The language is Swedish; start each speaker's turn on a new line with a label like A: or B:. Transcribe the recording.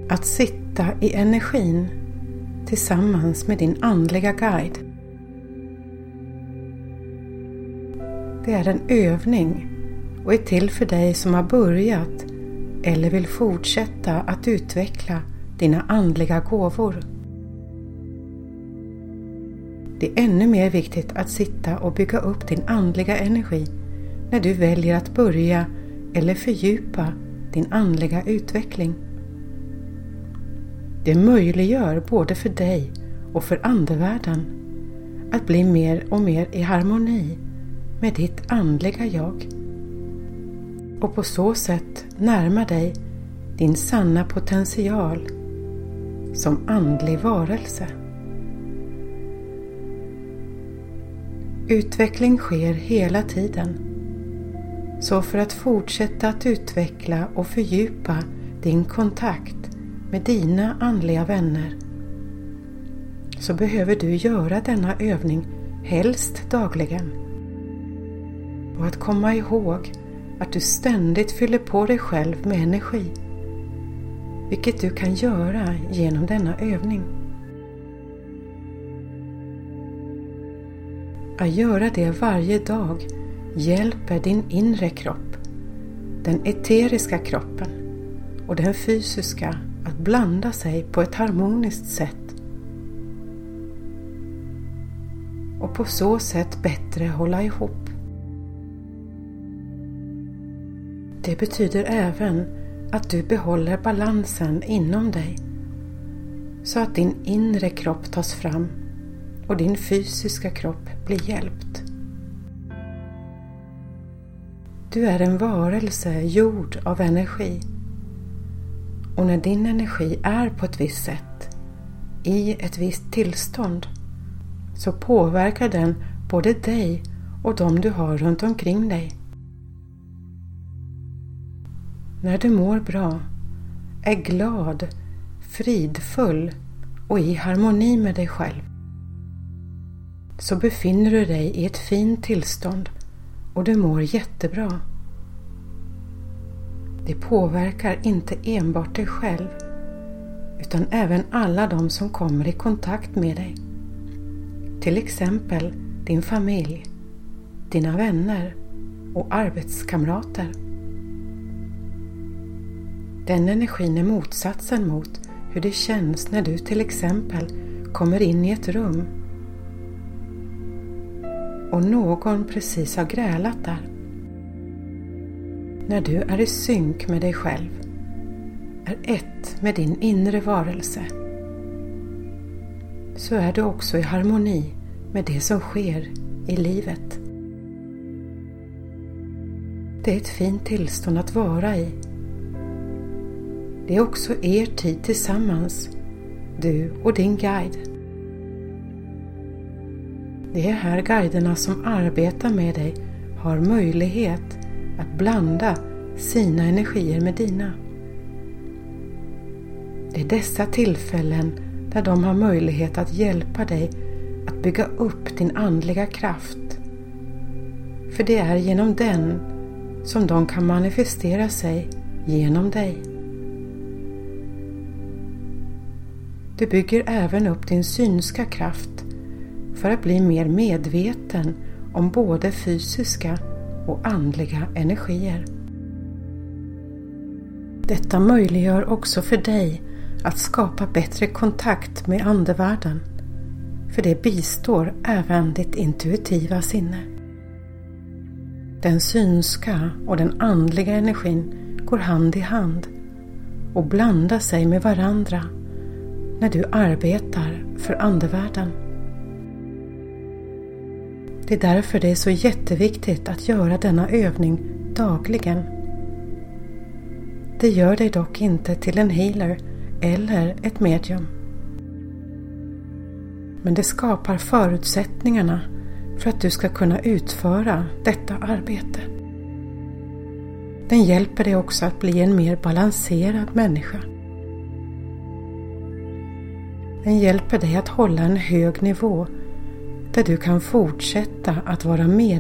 A: Att sitta i energin tillsammans med din andliga guide. Det är en övning och är till för dig som har börjat eller vill fortsätta att utveckla dina andliga gåvor. Det är ännu mer viktigt att sitta och bygga upp din andliga energi när du väljer att börja eller fördjupa din andliga utveckling. Det möjliggör både för dig och för andevärlden att bli mer och mer i harmoni med ditt andliga jag och på så sätt närma dig din sanna potential som andlig varelse. Utveckling sker hela tiden, så för att fortsätta att utveckla och fördjupa din kontakt med dina andliga vänner så behöver du göra denna övning helst dagligen. Och att komma ihåg att du ständigt fyller på dig själv med energi, vilket du kan göra genom denna övning. Att göra det varje dag hjälper din inre kropp, den eteriska kroppen och den fysiska att blanda sig på ett harmoniskt sätt och på så sätt bättre hålla ihop. Det betyder även att du behåller balansen inom dig så att din inre kropp tas fram och din fysiska kropp blir hjälpt. Du är en varelse gjord av energi, och när din energi är på ett visst sätt, i ett visst tillstånd, så påverkar den både dig och de du har runt omkring dig. När du mår bra, är glad, fridfull och i harmoni med dig själv, så befinner du dig i ett fint tillstånd och du mår jättebra. Det påverkar inte enbart dig själv utan även alla de som kommer i kontakt med dig. Till exempel din familj, dina vänner och arbetskamrater. Den energin är motsatsen mot hur det känns när du till exempel kommer in i ett rum och någon precis har grälat där. När du är i synk med dig själv, är ett med din inre varelse, så är du också i harmoni med det som sker i livet. Det är ett fint tillstånd att vara i. Det är också er tid tillsammans, du och din guide. Det är här guiderna som arbetar med dig har möjlighet att blanda sina energier med dina. Det är dessa tillfällen där de har möjlighet att hjälpa dig att bygga upp din andliga kraft. För det är genom den som de kan manifestera sig genom dig. Du bygger även upp din synska kraft för att bli mer medveten om både fysiska och andliga energier. Detta möjliggör också för dig att skapa bättre kontakt med andevärlden, för det bistår även ditt intuitiva sinne. Den synska och den andliga energin går hand i hand och blandar sig med varandra när du arbetar för andevärlden. Det är därför det är så jätteviktigt att göra denna övning dagligen. Det gör dig dock inte till en healer eller ett medium. Men det skapar förutsättningarna för att du ska kunna utföra detta arbete. Den hjälper dig också att bli en mer balanserad människa. Den hjälper dig att hålla en hög nivå där du kan fortsätta att vara med